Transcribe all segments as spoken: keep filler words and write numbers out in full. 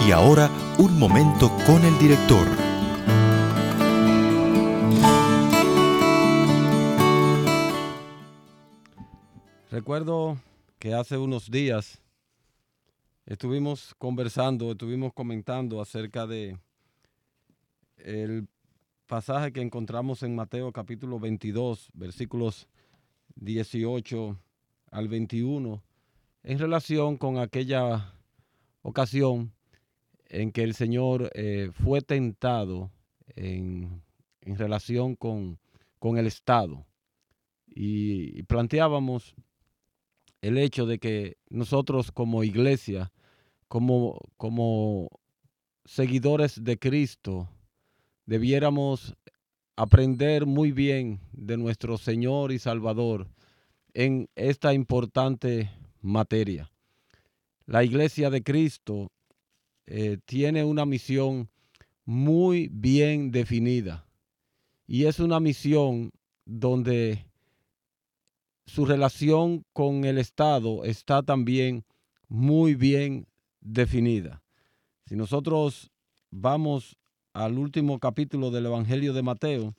Y ahora, un momento con el director. Recuerdo que hace unos días estuvimos conversando, estuvimos comentando acerca de el pasaje que encontramos en Mateo capítulo veintidós, versículos dieciocho al veintiuno, en relación con aquella ocasión en que el Señor eh, fue tentado en, en relación con, con el Estado. Y, y planteábamos el hecho de que nosotros como iglesia, como, como seguidores de Cristo, debiéramos aprender muy bien de nuestro Señor y Salvador en esta importante materia. La iglesia de Cristo eh, tiene una misión muy bien definida y es una misión donde su relación con el Estado está también muy bien definida. Si nosotros vamos al último capítulo del Evangelio de Mateo,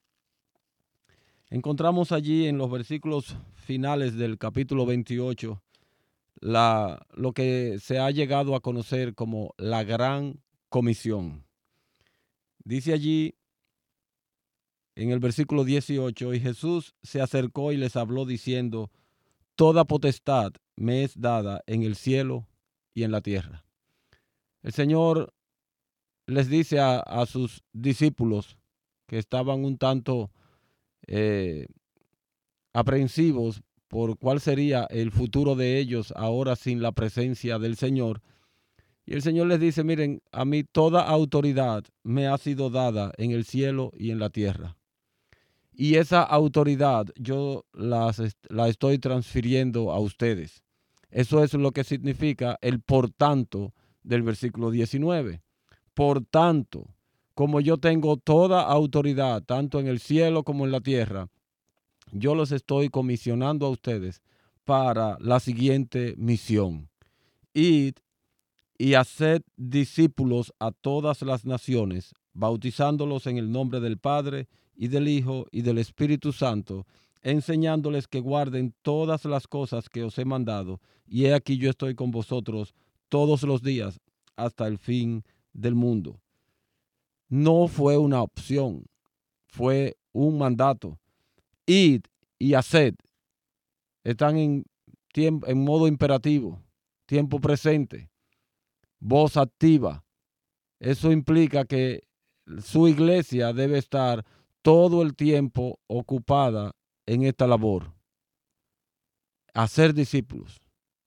encontramos allí en los versículos finales del capítulo veintiocho la, lo que se ha llegado a conocer como la Gran Comisión. Dice allí en el versículo dieciocho, y Jesús se acercó y les habló diciendo: toda potestad me es dada en el cielo y en la tierra. El Señor les dice a, a sus discípulos que estaban un tanto eh, aprensivos por cuál sería el futuro de ellos ahora sin la presencia del Señor. Y el Señor les dice: miren, a mí toda autoridad me ha sido dada en el cielo y en la tierra. Y esa autoridad yo las, la estoy transfiriendo a ustedes. Eso es lo que significa el por tanto del versículo diecinueve. Por tanto, como yo tengo toda autoridad, tanto en el cielo como en la tierra, yo los estoy comisionando a ustedes para la siguiente misión. Id y haced discípulos a todas las naciones, bautizándolos en el nombre del Padre y del Hijo y del Espíritu Santo, enseñándoles que guarden todas las cosas que os he mandado, y he aquí yo estoy con vosotros todos los días hasta el fin del mundo. No fue una opción, fue un mandato. Id y haced. Están en, tiempo, en modo imperativo, tiempo presente, voz activa. Eso implica que su iglesia debe estar todo el tiempo ocupada en esta labor. Hacer discípulos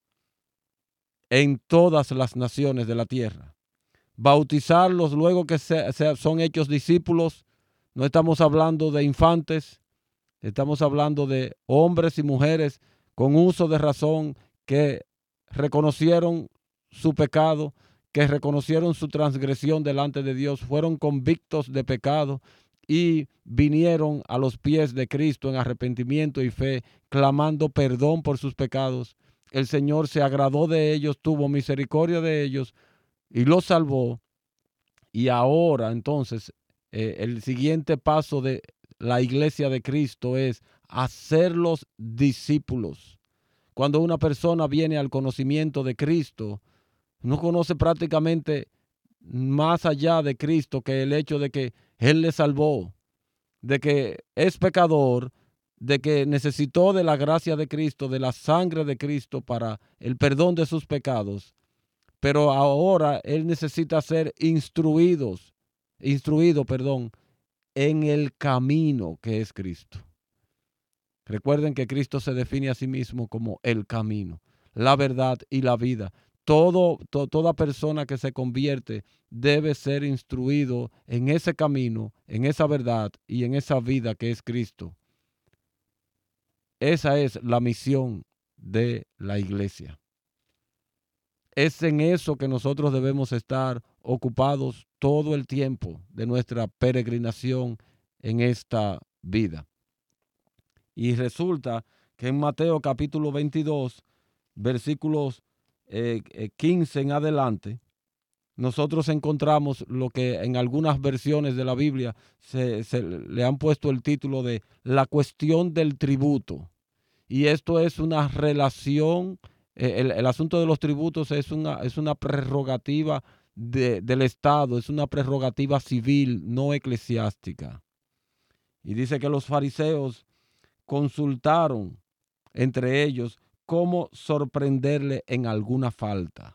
en todas las naciones de la tierra. Bautizarlos luego que se, se, son hechos discípulos. No estamos hablando de infantes, estamos hablando de hombres y mujeres con uso de razón que reconocieron su pecado, que reconocieron su transgresión delante de Dios, fueron convictos de pecado y vinieron a los pies de Cristo en arrepentimiento y fe, clamando perdón por sus pecados. El Señor se agradó de ellos, tuvo misericordia de ellos y los salvó. Y ahora, entonces, eh, el siguiente paso de la iglesia de Cristo es hacerlos discípulos. Cuando una persona viene al conocimiento de Cristo, no conoce prácticamente más allá de Cristo que el hecho de que Él le salvó, de que es pecador, de que necesitó de la gracia de Cristo, de la sangre de Cristo para el perdón de sus pecados. Pero ahora él necesita ser instruidos, instruido, perdón, en el camino que es Cristo. Recuerden que Cristo se define a sí mismo como el camino, la verdad y la vida. Todo, to, toda persona que se convierte debe ser instruido en ese camino, en esa verdad y en esa vida que es Cristo. Esa es la misión de la iglesia. Es en eso que nosotros debemos estar ocupados todo el tiempo de nuestra peregrinación en esta vida. Y resulta que en Mateo capítulo veintidós, versículos eh, quince en adelante, nosotros encontramos lo que en algunas versiones de la Biblia se, se le han puesto el título de la cuestión del tributo. Y esto es una relación, eh, el, el asunto de los tributos es una, es una prerrogativa de, del Estado, es una prerrogativa civil, no eclesiástica. Y dice que los fariseos consultaron entre ellos cómo sorprenderle en alguna falta.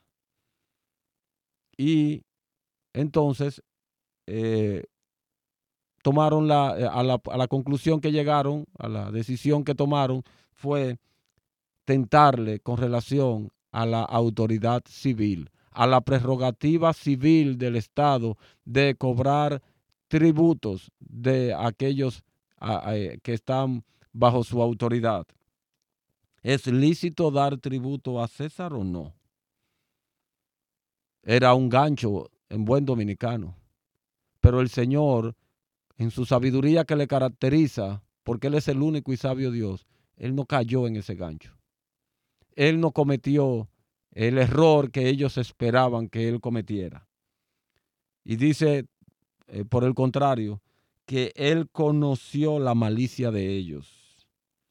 Y entonces eh, tomaron la, a la, a la conclusión que llegaron, a la decisión que tomaron, fue tentarle con relación a la autoridad civil, a la prerrogativa civil del Estado de cobrar tributos de aquellos a, a, que están bajo su autoridad. ¿Es lícito dar tributo a César o no? Era un gancho en buen dominicano. Pero el Señor, en su sabiduría que le caracteriza, porque Él es el único y sabio Dios, Él no cayó en ese gancho. Él no cometió el error que ellos esperaban que Él cometiera. Y dice, eh, por el contrario, que Él conoció la malicia de ellos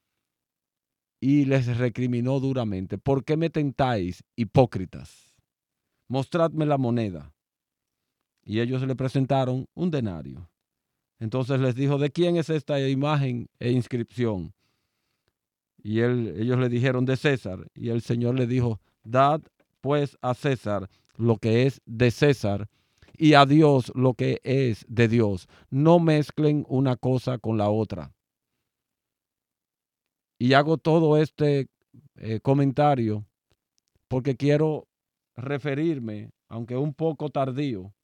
y les recriminó duramente. ¿Por qué me tentáis, hipócritas? Mostradme la moneda. Y ellos le presentaron un denario. Entonces les dijo, ¿de quién es esta imagen e inscripción? Y él, ellos le dijeron, de César. Y el Señor le dijo, dad pues a César lo que es de César y a Dios lo que es de Dios. No mezclen una cosa con la otra. Y hago todo este eh, comentario porque quiero referirme, aunque un poco tardío,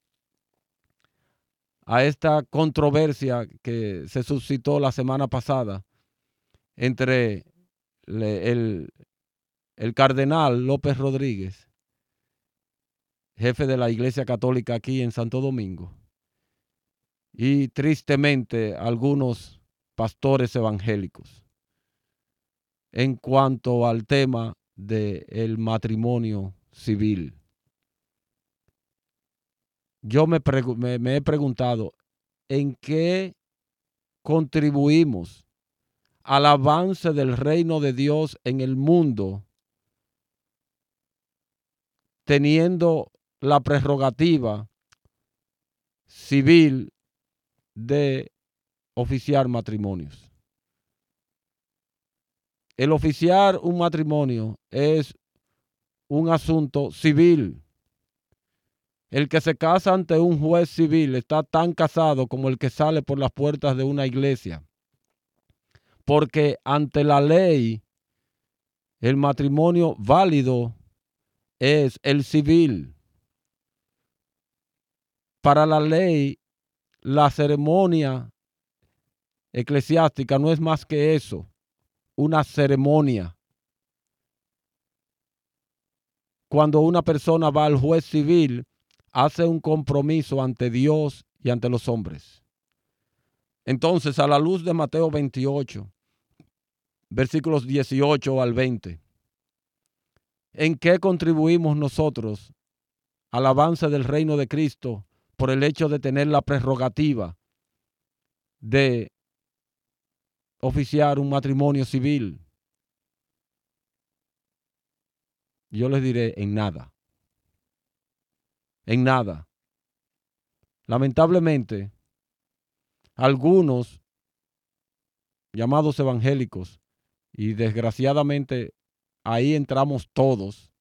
a esta controversia que se suscitó la semana pasada entre le, el, el cardenal López Rodríguez, jefe de la Iglesia Católica aquí en Santo Domingo, y tristemente algunos pastores evangélicos en cuanto al tema del matrimonio civil. Yo me, me, me he preguntado, ¿en qué contribuimos al avance del reino de Dios en el mundo teniendo la prerrogativa civil de oficiar matrimonios? El oficiar un matrimonio es un asunto civil. El que se casa ante un juez civil está tan casado como el que sale por las puertas de una iglesia. Porque ante la ley, el matrimonio válido es el civil. Para la ley, la ceremonia eclesiástica no es más que eso, una ceremonia. Cuando una persona va al juez civil, hace un compromiso ante Dios y ante los hombres. Entonces, a la luz de Mateo veintiocho, versículos dieciocho al veinte, ¿en qué contribuimos nosotros al avance del reino de Cristo por el hecho de tener la prerrogativa de oficiar un matrimonio civil? Yo les diré, en nada. En nada. Lamentablemente, algunos llamados evangélicos, y desgraciadamente ahí entramos todos,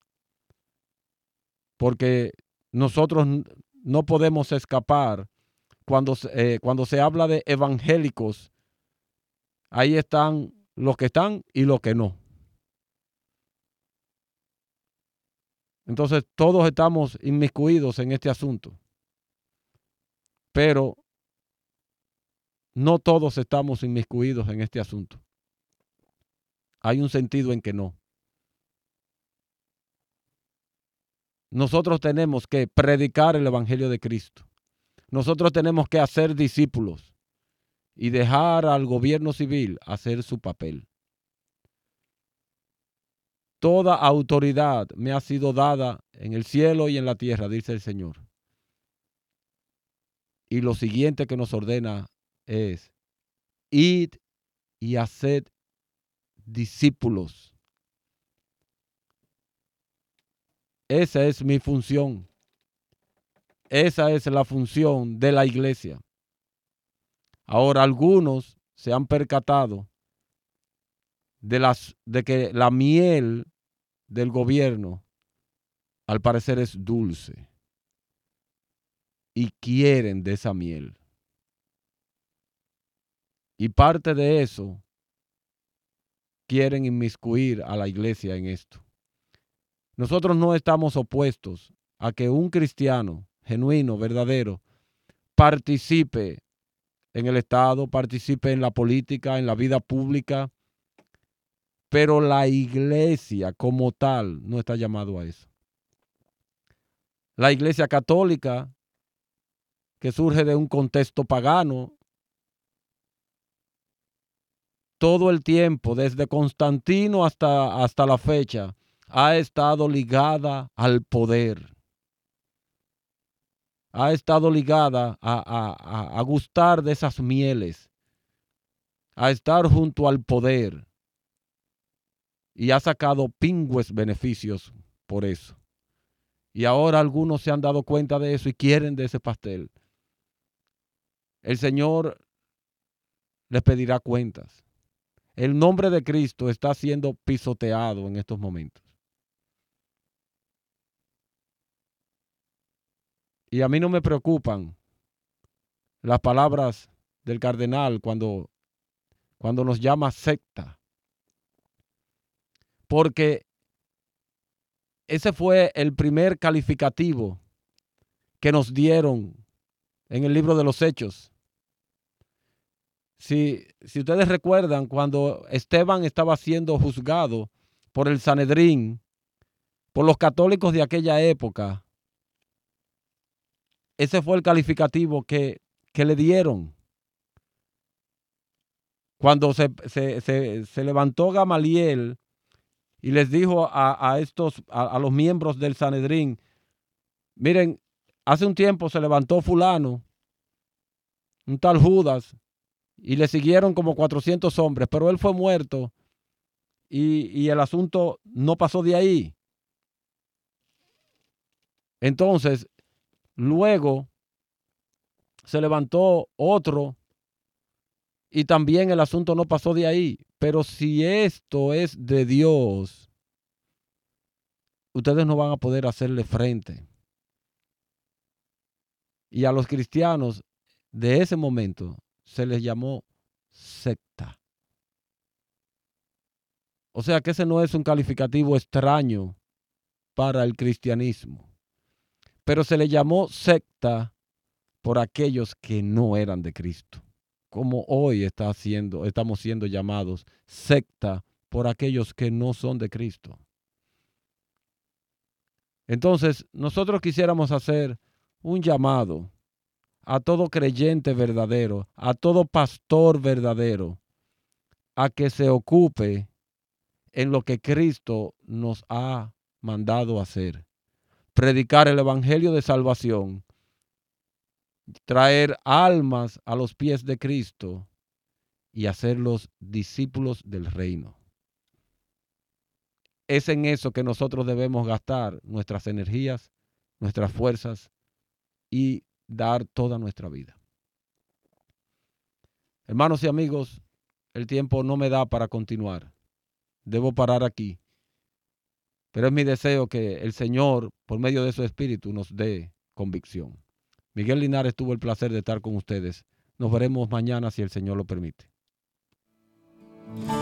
porque nosotros no podemos escapar. Cuando, eh, cuando se habla de evangélicos, ahí están los que están y los que no. Entonces todos estamos inmiscuidos en este asunto, pero no todos estamos inmiscuidos en este asunto. Hay un sentido en que no. Nosotros tenemos que predicar el evangelio de Cristo. Nosotros tenemos que hacer discípulos y dejar al gobierno civil hacer su papel. Toda autoridad me ha sido dada en el cielo y en la tierra, dice el Señor. Y lo siguiente que nos ordena es: id y haced discípulos. Esa es mi función. Esa es la función de la iglesia. Ahora, algunos se han percatado de, las, de que la miel del gobierno al parecer es dulce y quieren de esa miel. Y parte de eso quieren inmiscuir a la iglesia en esto. Nosotros no estamos opuestos a que un cristiano genuino, verdadero, participe en el Estado, participe en la política, en la vida pública, pero la iglesia como tal no está llamado a eso. La iglesia católica, que surge de un contexto pagano, todo el tiempo, desde Constantino hasta, hasta la fecha, ha estado ligada al poder. Ha estado ligada a, a, a gustar de esas mieles, a estar junto al poder. Y ha sacado pingües beneficios por eso. Y ahora algunos se han dado cuenta de eso y quieren de ese pastel. El Señor les pedirá cuentas. El nombre de Cristo está siendo pisoteado en estos momentos. Y a mí no me preocupan las palabras del cardenal cuando, cuando nos llama secta. Porque ese fue el primer calificativo que nos dieron en el libro de los Hechos. Si, si ustedes recuerdan, cuando Esteban estaba siendo juzgado por el Sanedrín, por los católicos de aquella época, ese fue el calificativo que, que le dieron. Cuando se, se, se, se levantó Gamaliel y les dijo a, a estos, a, a los miembros del Sanedrín: miren, hace un tiempo se levantó fulano, un tal Judas, y le siguieron como cuatrocientos hombres, pero él fue muerto y, y el asunto no pasó de ahí. Entonces, luego se levantó otro y también el asunto no pasó de ahí. Pero si esto es de Dios, ustedes no van a poder hacerle frente. Y a los cristianos de ese momento se les llamó secta. O sea que ese no es un calificativo extraño para el cristianismo. Pero se le llamó secta por aquellos que no eran de Cristo. Como hoy está siendo, estamos siendo llamados secta por aquellos que no son de Cristo. Entonces, nosotros quisiéramos hacer un llamado a todo creyente verdadero, a todo pastor verdadero, a que se ocupe en lo que Cristo nos ha mandado hacer. Predicar el evangelio de salvación, traer almas a los pies de Cristo y hacerlos discípulos del reino. Es en eso que nosotros debemos gastar nuestras energías, nuestras fuerzas y dar toda nuestra vida. Hermanos y amigos, el tiempo no me da para continuar. Debo parar aquí. Pero es mi deseo que el Señor, por medio de su Espíritu, nos dé convicción. Miguel Linares tuvo el placer de estar con ustedes. Nos veremos mañana si el Señor lo permite.